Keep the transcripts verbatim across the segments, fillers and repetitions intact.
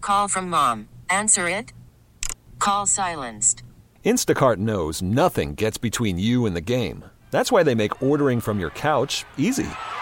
Call from mom. Answer it. Call silenced. Instacart knows nothing gets between you and the game. That's why they make ordering from your couch easy.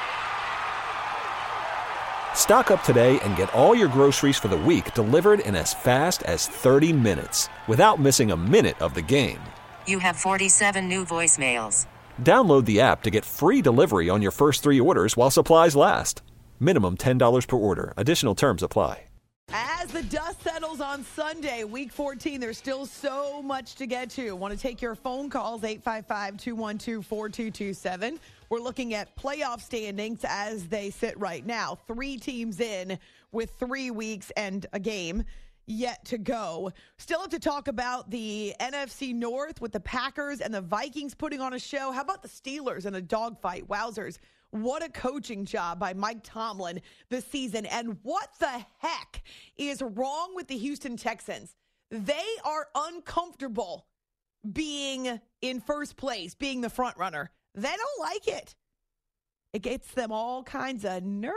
Stock up today and get all your groceries for the week delivered in as fast as thirty minutes without missing a minute of the game. You have forty-seven new voicemails. Download the app to get free delivery on your first three orders while supplies last. Minimum ten dollars per order. Additional terms apply. As the dust settles on Sunday, week fourteen, there's still so much to get to. Want to take your phone calls, eight five five, two one two, four two two seven. We're looking at playoff standings as they sit right now. Three teams in with three weeks and a game yet to go. Still have to talk about the N F C North with the Packers and the Vikings putting on a show. How about the Steelers in a dogfight? Wowzers. What a coaching job by Mike Tomlin this season. And what the heck is wrong with the Houston Texans? They are uncomfortable being in first place, being the front runner. They don't like it. It gets them all kinds of nervous.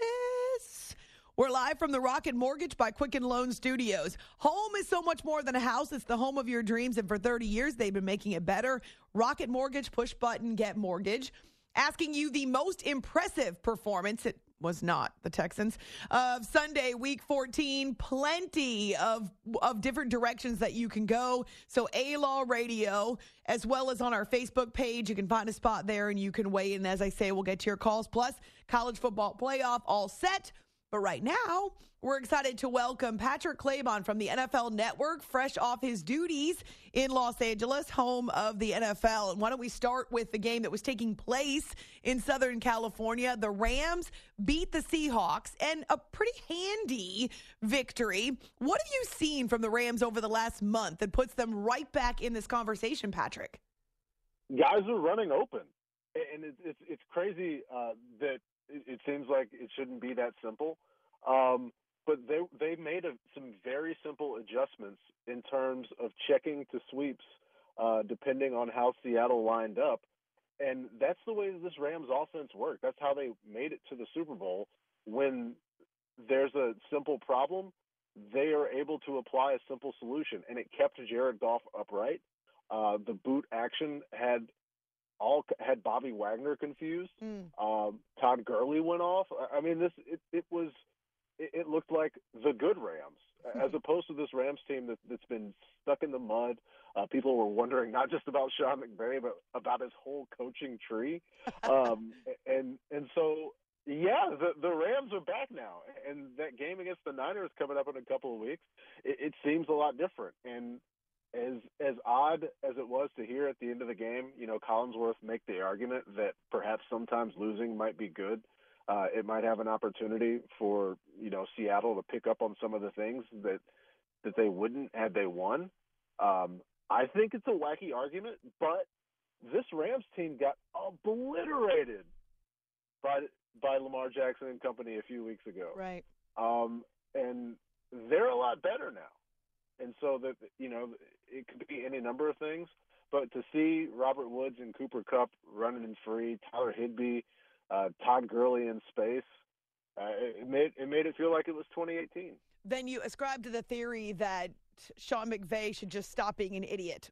We're live from the Rocket Mortgage by Quicken Loan Studios. Home is so much more than a house. It's the home of your dreams. And for thirty years, they've been making it better. Rocket Mortgage, push button, get mortgage. Asking you the most impressive performance. It was not the Texans of Sunday, week fourteen. Plenty of, of different directions that you can go. So A-Law Radio, as well as on our Facebook page, you can find a spot there and you can weigh in. As I say, we'll get to your calls. Plus, college football playoff all set. But right now, we're excited to welcome Patrick Claybon from the N F L Network, fresh off his duties in Los Angeles, home of the N F L. And why don't we start with the game that was taking place in Southern California? The Rams beat the Seahawks, and a pretty handy victory. What have you seen from the Rams over the last month that puts them right back in this conversation, Patrick? Guys are running open, and it's it's, it's crazy uh, that it, it seems like it shouldn't be that simple. Um, but they they made a, some very simple adjustments in terms of checking to sweeps, uh, depending on how Seattle lined up. And that's the way that this Rams offense worked. That's how they made it to the Super Bowl. When there's a simple problem, they are able to apply a simple solution. And it kept Jared Goff upright. Uh, the boot action had all had Bobby Wagner confused. Mm. Um, Todd Gurley went off. I mean, this it, it was – it looked like the good Rams, as opposed to this Rams team that, that's been stuck in the mud. Uh, people were wondering not just about Sean McVay, but about his whole coaching tree. Um, and and so, yeah, the, the Rams are back now. And that game against the Niners coming up in a couple of weeks, it, it seems a lot different. And as as odd as it was to hear at the end of the game, you know, Collinsworth make the argument that perhaps sometimes losing might be good. Uh, it might have an opportunity for, you know, Seattle to pick up on some of the things that that they wouldn't had they won. Um, I think it's a wacky argument, but this Rams team got obliterated by by Lamar Jackson and company a few weeks ago. Right. Um, and they're a lot better now. And so that, you know, it could be any number of things. But to see Robert Woods and Cooper Kupp running in free, Tyler Higbee, Uh, Todd Gurley in space, uh, it made it made it feel like it was twenty eighteen. Then you ascribe to the theory that Sean McVay should just stop being an idiot.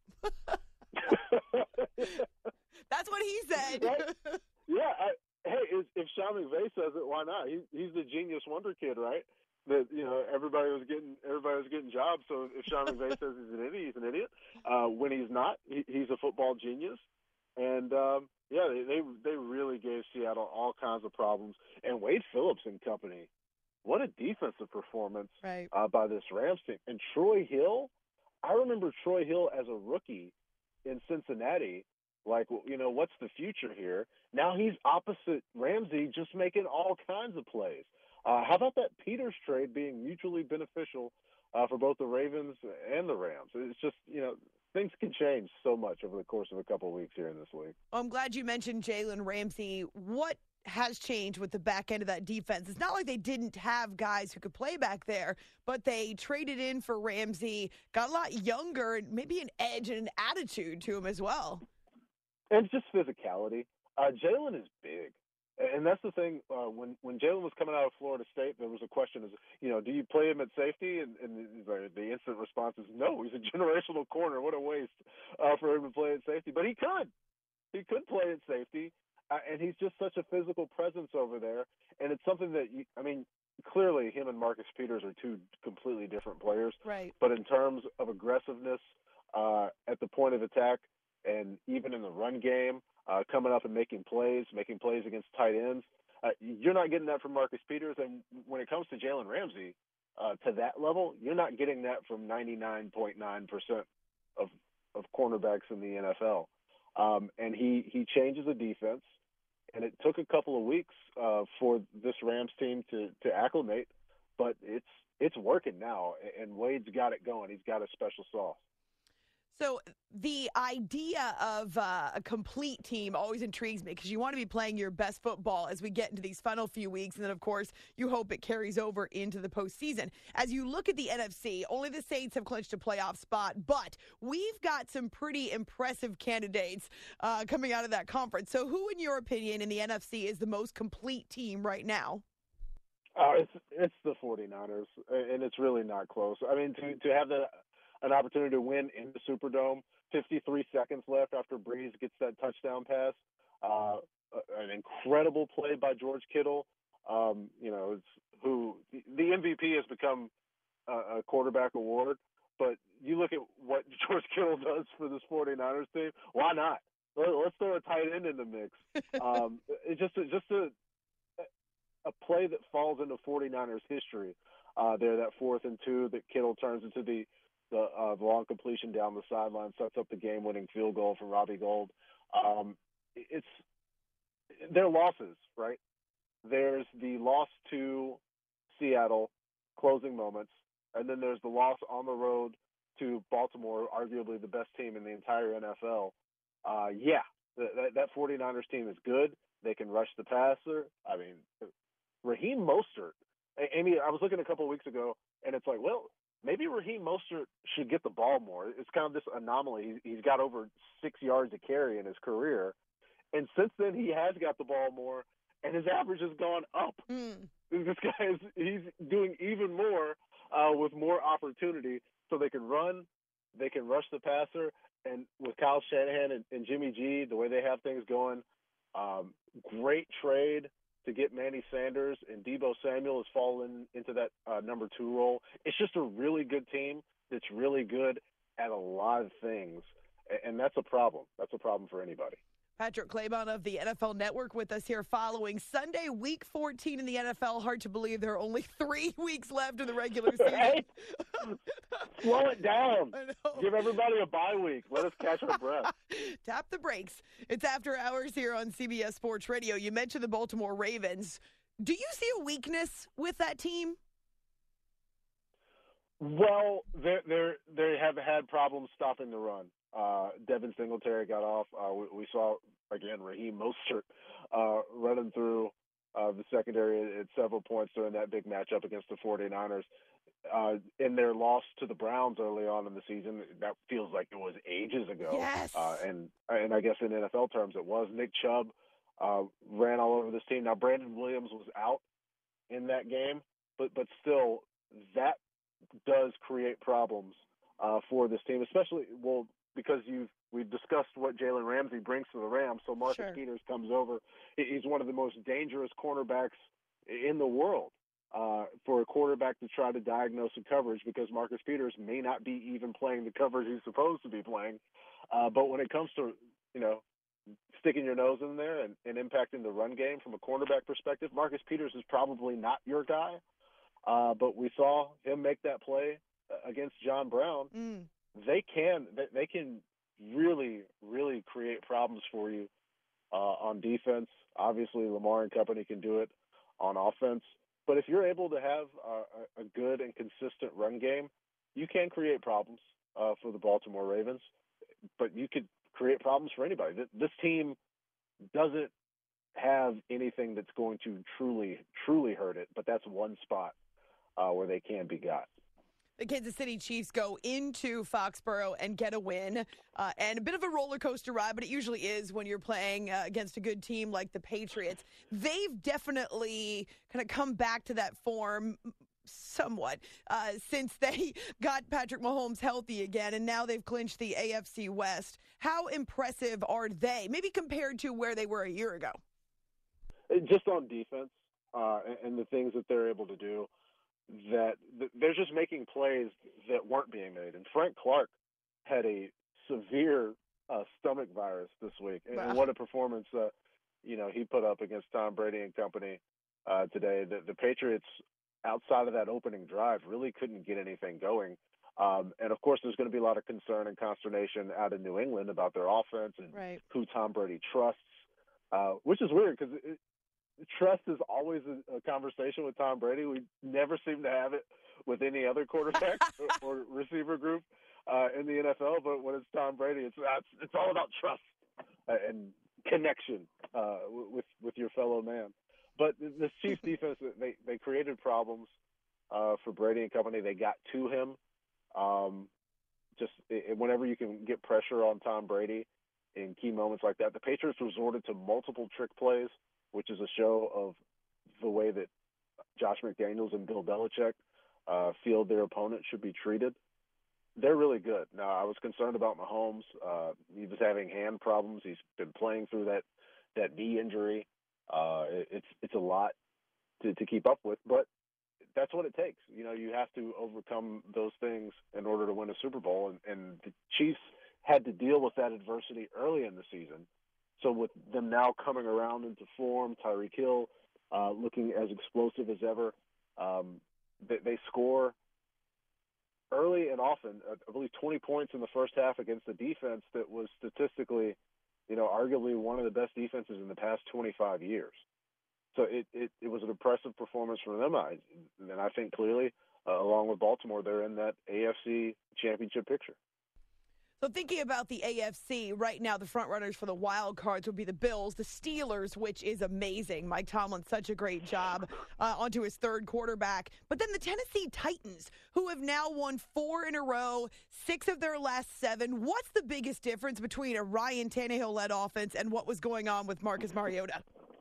That's what he said. Right? Yeah. I, hey, if, if Sean McVay says it, why not? He, he's the genius wonder kid, right? That, you know, everybody was getting everybody was getting jobs. So if Sean McVay says he's an idiot, he's an idiot. Uh, when he's not, he, he's a football genius. And um, yeah, they, they they really gave Seattle all kinds of problems. And Wade Phillips and company, what a defensive performance right. uh, by this Rams team. And Troy Hill, I remember Troy Hill as a rookie in Cincinnati. Like, you know, what's the future here? Now he's opposite Ramsey, just making all kinds of plays. Uh, how about that Peters trade being mutually beneficial uh, for both the Ravens and the Rams? It's just, you know, things can change so much over the course of a couple of weeks here in this league. Well, I'm glad you mentioned Jalen Ramsey. What has changed with the back end of that defense? It's not like they didn't have guys who could play back there, but they traded in for Ramsey, got a lot younger, and maybe an edge and an attitude to him as well. And just physicality. Uh, Jalen is big. And that's the thing. Uh, when when Jalen was coming out of Florida State, there was a question: is you know, do you play him at safety? And, and the, the instant response is no. He's a generational corner. What a waste uh, for him to play at safety. But he could. He could play at safety, uh, and he's just such a physical presence over there. And it's something that you, I mean, clearly him and Marcus Peters are two completely different players. Right. But in terms of aggressiveness uh, at the point of attack, and even in the run game. Uh, coming up and making plays, making plays against tight ends. Uh, you're not getting that from Marcus Peters. And when it comes to Jalen Ramsey, uh, to that level, you're not getting that from ninety-nine point nine percent of, of cornerbacks in the N F L. Um, and he, he changes the defense. And it took a couple of weeks uh, for this Rams team to, to acclimate. But it's, it's working now. And Wade's got it going. He's got a special sauce. So the idea of uh, a complete team always intrigues me because you want to be playing your best football as we get into these final few weeks. And then, of course, you hope it carries over into the postseason. As you look at the N F C, only the Saints have clinched a playoff spot, but we've got some pretty impressive candidates uh, coming out of that conference. So who, in your opinion, in the N F C is the most complete team right now? Uh, it's it's the 49ers, and it's really not close. I mean, to, to have the an opportunity to win in the Superdome. fifty-three seconds left after Breeze gets that touchdown pass. Uh, an incredible play by George Kittle. Um, you know, it's who the M V P has become a, a quarterback award. But you look at what George Kittle does for this 49ers team. Why not? Let's throw a tight end in the mix. Um, it's just a, just a a play that falls into 49ers history. Uh, there, that fourth and two that Kittle turns into the The uh, long completion down the sideline, sets up the game-winning field goal from Robbie Gould. Um, it's they're losses, right? There's the loss to Seattle, closing moments, and then there's the loss on the road to Baltimore, arguably the best team in the entire N F L. Uh, yeah, that, that 49ers team is good. They can rush the passer. I mean, Raheem Mostert. Amy, I was looking a couple of weeks ago, and it's like, well, maybe Raheem Mostert should get the ball more. It's kind of this anomaly. He's got over six yards to carry in his career. And since then, he has got the ball more, and his average has gone up. Mm. This guy is he's doing even more uh, with more opportunity. So they can run, they can rush the passer. And with Kyle Shanahan and, and Jimmy G, the way they have things going, um, great trade to get Manny Sanders, and Deebo Samuel has fallen into that uh, number two role. It's just a really good team that's really good at a lot of things, and that's a problem. That's a problem for anybody. Patrick Claybon of the N F L Network with us here following Sunday, week fourteen in the N F L. Hard to believe there are only three weeks left in the regular season. Hey, slow it down. Give everybody a bye week. Let us catch our breath. Tap the brakes. It's After Hours here on C B S Sports Radio. You mentioned the Baltimore Ravens. Do you see a weakness with that team? Well, they they they have had problems stopping the run. Uh, Devin Singletary got off. Uh, we, we saw, again, Raheem Mostert uh, running through uh, the secondary at several points during that big matchup against the 49ers. Uh, in their loss to the Browns early on in the season, that feels like it was ages ago. Yes. Uh, and, and I guess in N F L terms it was. Nick Chubb uh, ran all over this team. Now, Brandon Williams was out in that game, but, but still, that does create problems uh, for this team, especially, well, because you've we've discussed what Jalen Ramsey brings to the Rams. So Marcus Sure. Peters comes over. He's one of the most dangerous cornerbacks in the world uh, for a quarterback to try to diagnose a coverage, because Marcus Peters may not be even playing the coverage he's supposed to be playing. Uh, but when it comes to, you know, sticking your nose in there and, and impacting the run game from a cornerback perspective, Marcus Peters is probably not your guy. Uh, but we saw him make that play against John Brown. Mm. They can they can really, really create problems for you uh, on defense. Obviously, Lamar and company can do it on offense. But if you're able to have a, a good and consistent run game, you can create problems uh, for the Baltimore Ravens. But you could create problems for anybody. This team doesn't have anything that's going to truly, truly hurt it, but that's one spot uh, where they can be got. The Kansas City Chiefs go into Foxborough and get a win, uh, and a bit of a roller coaster ride, but it usually is when you're playing uh, against a good team like the Patriots. They've definitely kind of come back to that form somewhat uh, since they got Patrick Mahomes healthy again, and now they've clinched the A F C West. How impressive are they, maybe compared to where they were a year ago? Just on defense uh, and the things that they're able to do. That they're just making plays that weren't being made. And Frank Clark had a severe uh, stomach virus this week. And, wow. and what a performance, uh, you know, he put up against Tom Brady and company uh, today. The, the Patriots, outside of that opening drive, really couldn't get anything going. Um, and, of course, there's going to be a lot of concern and consternation out in New England about their offense and right. who Tom Brady trusts, uh, which is weird because – trust is always a, a conversation with Tom Brady. We never seem to have it with any other quarterback or, or receiver group uh, in the N F L. But when it's Tom Brady, it's it's, it's all about trust uh, and connection uh, with with your fellow man. But this Chiefs defense, they they created problems uh, for Brady and company. They got to him. Um, just it, whenever you can get pressure on Tom Brady in key moments like that, the Patriots resorted to multiple trick plays, which is a show of the way that Josh McDaniels and Bill Belichick uh, feel their opponent should be treated. They're really good. Now, I was concerned about Mahomes. Uh, he was having hand problems. He's been playing through that, that knee injury. Uh, it, it's it's a lot to, to keep up with, but that's what it takes. You know, you have to overcome those things in order to win a Super Bowl, and, and the Chiefs had to deal with that adversity early in the season. So with them now coming around into form, Tyreek Hill uh, looking as explosive as ever, um, they, they score early and often. Uh, I believe twenty points in the first half against a defense that was statistically, you know, arguably one of the best defenses in the past twenty-five years. So it, it, it was an impressive performance from them. I, and I think clearly, uh, along with Baltimore, they're in that A F C championship picture. So thinking about the A F C, right now the front runners for the wild cards would be the Bills, the Steelers, which is amazing. Mike Tomlin, such a great job uh, onto his third quarterback. But then the Tennessee Titans, who have now won four in a row, six of their last seven. What's the biggest difference between a Ryan Tannehill-led offense and what was going on with Marcus Mariota?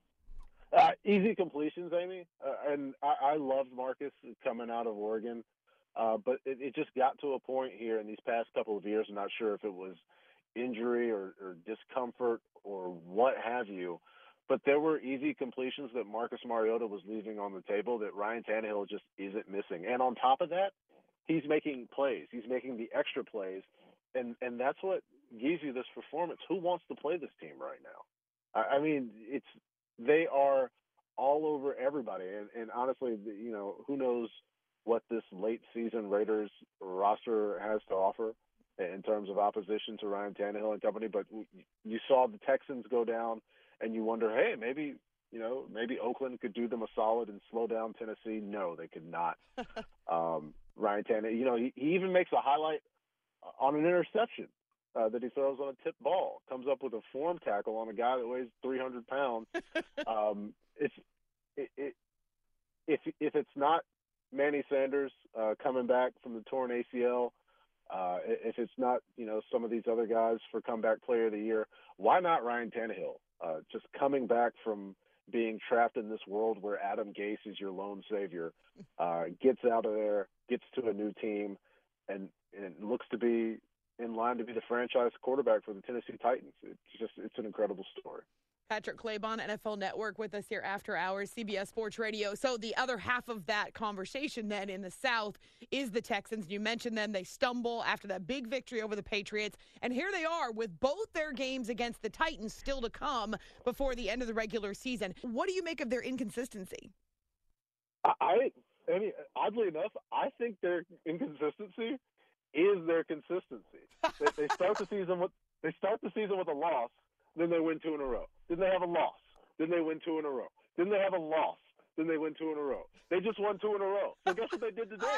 Uh, easy completions, Amy. Uh, and I, I loved Marcus coming out of Oregon. Uh, but it, it just got to a point here in these past couple of years. I'm not sure if it was injury or, or discomfort or what have you, but there were easy completions that Marcus Mariota was leaving on the table that Ryan Tannehill just isn't missing. And on top of that, he's making plays. He's making the extra plays, and, and that's what gives you this performance. Who wants to play this team right now? I, I mean, it's they are all over everybody. And, and honestly, you know, who knows what this late season Raiders roster has to offer in terms of opposition to Ryan Tannehill and company. But you saw the Texans go down and you wonder, hey, maybe, you know, maybe Oakland could do them a solid and slow down Tennessee. No, they could not. um, Ryan Tannehill, you know, he, he even makes a highlight on an interception uh, that he throws on a tip ball, comes up with a form tackle on a guy that weighs three hundred pounds. um, it's, it, it, if, if it's not Manny Sanders uh, coming back from the torn A C L, uh, if it's not, you know, some of these other guys for comeback player of the year, why not Ryan Tannehill? Uh, just coming back from being trapped in this world where Adam Gase is your lone savior, uh, gets out of there, gets to a new team, and, and looks to be in line to be the franchise quarterback for the Tennessee Titans. It's just, it's an incredible story. Patrick Claybon, N F L Network, with us here after hours, C B S Sports Radio. So the other half of that conversation then in the South is the Texans. You mentioned them. They stumble after that big victory over the Patriots. And here they are with both their games against the Titans still to come before the end of the regular season. What do you make of their inconsistency? I, I mean, oddly enough, I think their inconsistency is their consistency. they, they start the season with they start the season with a loss. Then they win two in a row. Then they have a loss. Then they win two in a row. Then they have a loss. Then they win two in a row. They just won two in a row. So guess what they did today?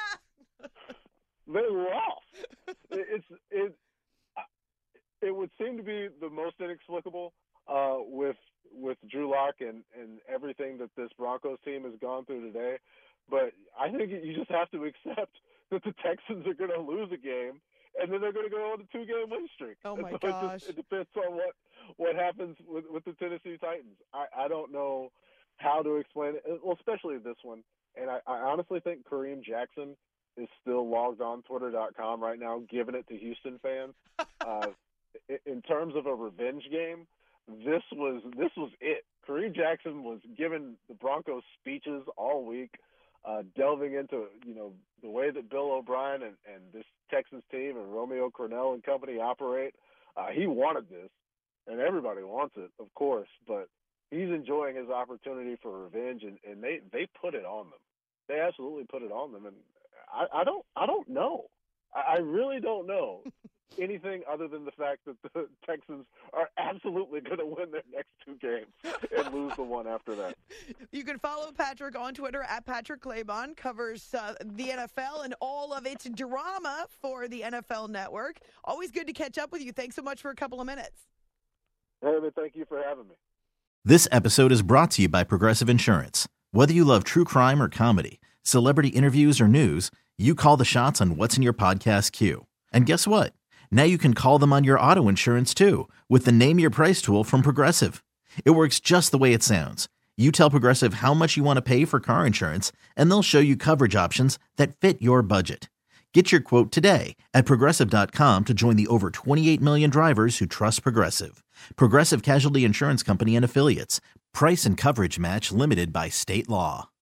They lost. It's it. It would seem to be the most inexplicable uh, with with Drew Lock and, and everything that this Broncos team has gone through today. But I think you just have to accept that the Texans are going to lose a game, and then they're going to go on a two-game win streak. Oh, my so gosh. It, just, it depends on what, what happens with, with the Tennessee Titans. I, I don't know how to explain it, well, especially this one. And I, I honestly think Kareem Jackson is still logged on Twitter dot com right now, giving it to Houston fans. uh, in, in terms of a revenge game, this was this was it. Kareem Jackson was giving the Broncos speeches all week, uh, delving into you know the way that Bill O'Brien and, and this Texans team and Romeo Crennel and company operate. Uh, he wanted this, and everybody wants it, of course, but he's enjoying his opportunity for revenge, and, and they, they put it on them. They absolutely put it on them, and I, I don't I don't know. I, I really don't know anything other than the fact that the Texans are absolutely going to win their next two games and lose the one after that. You can follow Patrick on Twitter at Patrick Claybon, covers uh, the N F L and all of its drama for the N F L Network. Always good to catch up with you. Thanks so much for a couple of minutes. Hey, man, thank you for having me. This episode is brought to you by Progressive Insurance. Whether you love true crime or comedy, celebrity interviews or news, you call the shots on what's in your podcast queue. And guess what? Now you can call them on your auto insurance too with the Name Your Price tool from Progressive. It works just the way it sounds. You tell Progressive how much you want to pay for car insurance, and they'll show you coverage options that fit your budget. Get your quote today at Progressive dot com to join the over twenty-eight million drivers who trust Progressive. Progressive Casualty Insurance Company and Affiliates. Price and coverage match limited by state law.